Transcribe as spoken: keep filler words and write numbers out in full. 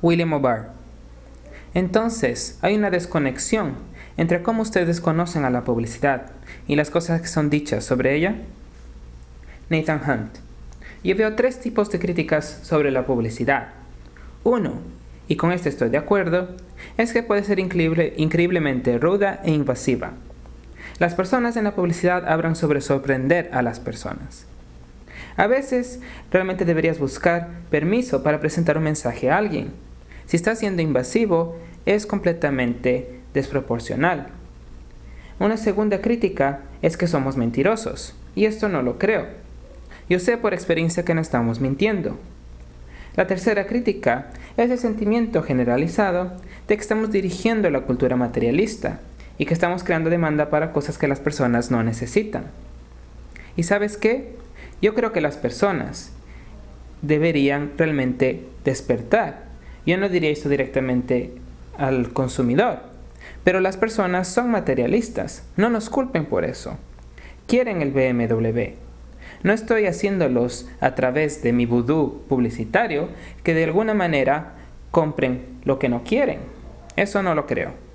William O'Barr. Entonces, hay una desconexión entre cómo ustedes conocen a la publicidad y las cosas que son dichas sobre ella. Nathan Hunt. Yo veo tres tipos de críticas sobre la publicidad. Uno, y con este estoy de acuerdo, es que puede ser increíble, increíblemente ruda e invasiva. Las personas en la publicidad hablan sobre sorprender a las personas. A veces, realmente deberías buscar permiso para presentar un mensaje a alguien. Si está siendo invasivo, es completamente desproporcional. Una segunda crítica es que somos mentirosos, y esto no lo creo. Yo sé por experiencia que no estamos mintiendo. La tercera crítica es el sentimiento generalizado de que estamos dirigiendo la cultura materialista y que estamos creando demanda para cosas que las personas no necesitan. ¿Y sabes qué? Yo creo que las personas deberían realmente despertar. Yo no diría esto directamente al consumidor, pero las personas son materialistas. No nos culpen por eso. Quieren el B M W. No estoy haciéndolos a través de mi vudú publicitario que de alguna manera compren lo que no quieren. Eso no lo creo.